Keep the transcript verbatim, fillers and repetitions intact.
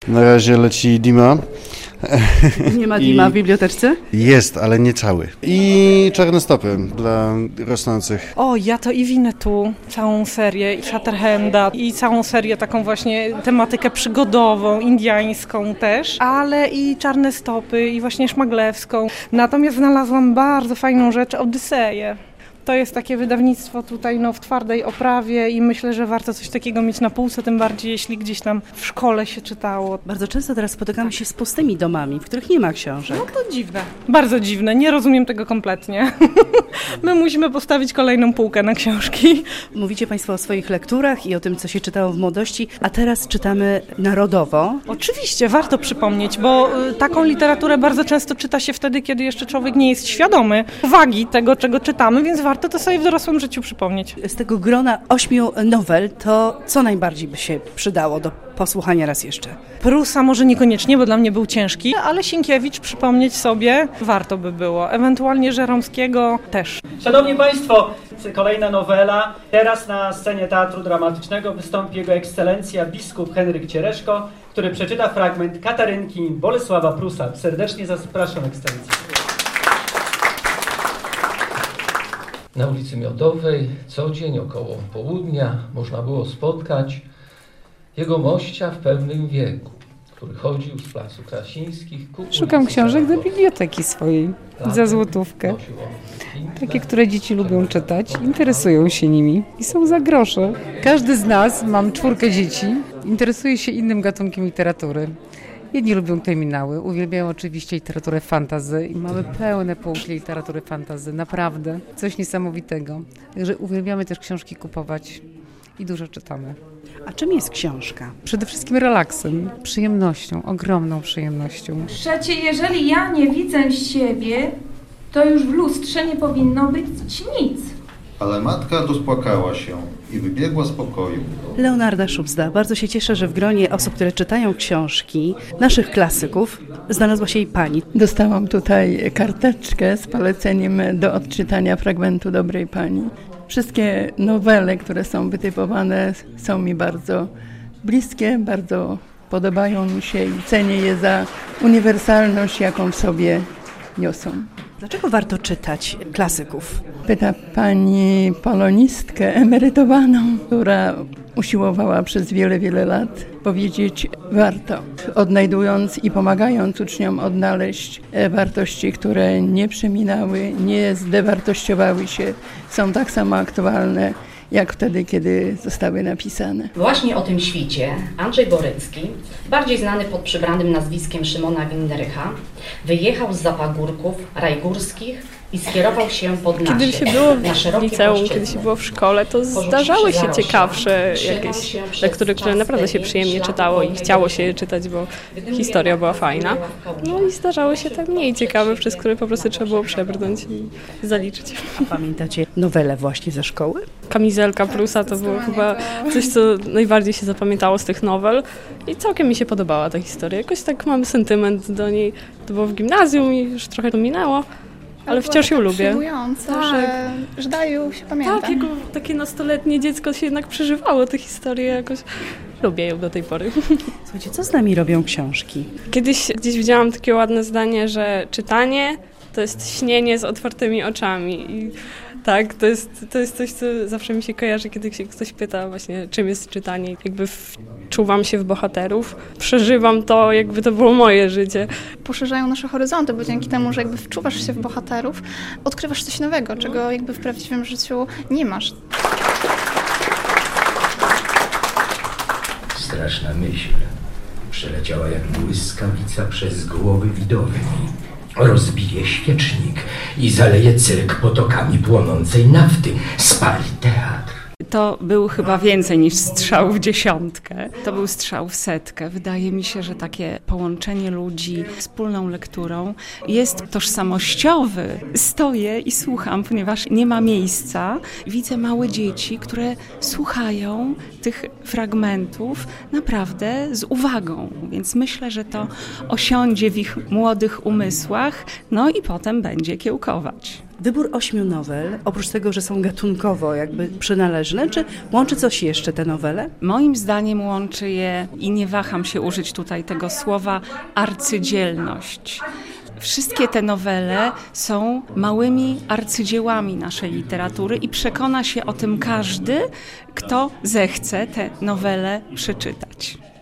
Na razie leci Dima. Nie ma Dima w biblioteczce? Jest, ale nie cały. I Czarne stopy dla rosnących. O, ja to i Winnetu, całą serię, i Shatterhanda i całą serię taką właśnie tematykę przygodową, indiańską też, ale i Czarne stopy i właśnie Szmaglewską. Natomiast znalazłam bardzo fajną rzecz, Odyseję. To jest takie wydawnictwo tutaj no, w twardej oprawie i myślę, że warto coś takiego mieć na półce, tym bardziej jeśli gdzieś tam w szkole się czytało. Bardzo często teraz spotykamy się z pustymi domami, w których nie ma książek. No to dziwne. Bardzo dziwne, nie rozumiem tego kompletnie. My musimy postawić kolejną półkę na książki. Mówicie Państwo o swoich lekturach i o tym, co się czytało w młodości, a teraz czytamy narodowo. Oczywiście, warto przypomnieć, bo taką literaturę bardzo często czyta się wtedy, kiedy jeszcze człowiek nie jest świadomy wagi tego, czego czytamy, więc warto to sobie w dorosłym życiu przypomnieć. Z tego grona ośmiu nowel, to co najbardziej by się przydało do posłuchania raz jeszcze? Prusa może niekoniecznie, bo dla mnie był ciężki, ale Sienkiewicz przypomnieć sobie warto by było. Ewentualnie Żeromskiego też. Szanowni Państwo, kolejna nowela. Teraz na scenie Teatru Dramatycznego wystąpi Jego Ekscelencja biskup Henryk Ciereszko, który przeczyta fragment Katarynki Bolesława Prusa. Serdecznie zapraszam Ekscelencję. Na ulicy Miodowej co dzień około południa można było spotkać jegomościa w pewnym wieku, który chodził z placu Krasińskich ku Szukam książek do biblioteki swojej za złotówkę. Takie, które dzieci lubią czytać, interesują się nimi i są za grosze. Każdy z nas, mam czwórkę dzieci, interesuje się innym gatunkiem literatury. Jedni lubią kryminały, uwielbiają oczywiście literaturę fantasy i mamy pełne półki literatury fantasy, naprawdę. Coś niesamowitego. Także uwielbiamy też książki kupować i dużo czytamy. A czym jest książka? Przede wszystkim relaksem, przyjemnością, ogromną przyjemnością. Przecie jeżeli ja nie widzę siebie, to już w lustrze nie powinno być nic. Ale matka rozpłakała się i wybiegła z pokoju. Leonarda Szubzda. Bardzo się cieszę, że w gronie osób, które czytają książki naszych klasyków, znalazła się i pani. Dostałam tutaj karteczkę z poleceniem do odczytania fragmentu Dobrej Pani. Wszystkie nowele, które są wytypowane, są mi bardzo bliskie, bardzo podobają mi się i cenię je za uniwersalność, jaką w sobie niosą. Dlaczego warto czytać klasyków? Pyta pani polonistkę emerytowaną, która usiłowała przez wiele, wiele lat powiedzieć warto, odnajdując i pomagając uczniom odnaleźć wartości, które nie przeminały, nie zdewartościowały się, są tak samo aktualne jak wtedy, kiedy zostały napisane. Właśnie o tym świcie Andrzej Borycki, bardziej znany pod przybranym nazwiskiem Szymona Winderycha, wyjechał z Zapagórków rajgórskich i skierował się pod Nasiek. Kiedy się było w liceum, kiedy się było w szkole, to zdarzały się ciekawsze jakieś lektury, które naprawdę się przyjemnie czytało i chciało się je czytać, bo historia była fajna. No i zdarzały się te mniej ciekawe, przez które po prostu trzeba było przebrnąć i zaliczyć. A pamiętacie nowelę właśnie ze szkoły? Kamizelka Prusa to było chyba coś, co najbardziej się zapamiętało z tych nowel i całkiem mi się podobała ta historia. Jakoś tak mam sentyment do niej. To było w gimnazjum i już trochę to minęło. Ale wciąż ją lubię. Przyjmujące, tak. że, że dają się pamiętać. Tak, jako takie nastoletnie dziecko się jednak przeżywało tę historię jakoś. Lubię ją do tej pory. Słuchajcie, co z nami robią książki? Kiedyś gdzieś widziałam takie ładne zdanie, że czytanie to jest śnienie z otwartymi oczami. I tak, to jest, to jest coś, co zawsze mi się kojarzy, kiedy się ktoś pyta właśnie, czym jest czytanie. Jakby wczuwam się w bohaterów, przeżywam to, jakby to było moje życie. Poszerzają nasze horyzonty, bo dzięki temu, że jakby wczuwasz się w bohaterów, odkrywasz coś nowego, czego jakby w prawdziwym życiu nie masz. Straszna myśl przeleciała jak błyskawica przez głowy widowni. Rozbije świecznik i zaleje cyrk potokami płonącej nafty. Spali teatr. To był chyba więcej niż strzał w dziesiątkę. To był strzał w setkę. Wydaje mi się, że takie połączenie ludzi wspólną lekturą jest tożsamościowy. Stoję i słucham, ponieważ nie ma miejsca. Widzę małe dzieci, które słuchają tych fragmentów naprawdę z uwagą. Więc myślę, że to osiądzie w ich młodych umysłach, no i potem będzie kiełkować. Wybór ośmiu nowel, oprócz tego, że są gatunkowo jakby przynależne, czy łączy coś jeszcze te nowele? Moim zdaniem łączy je, i nie waham się użyć tutaj tego słowa, arcydzielność. Wszystkie te nowele są małymi arcydziełami naszej literatury i przekona się o tym każdy, kto zechce te nowele przeczytać.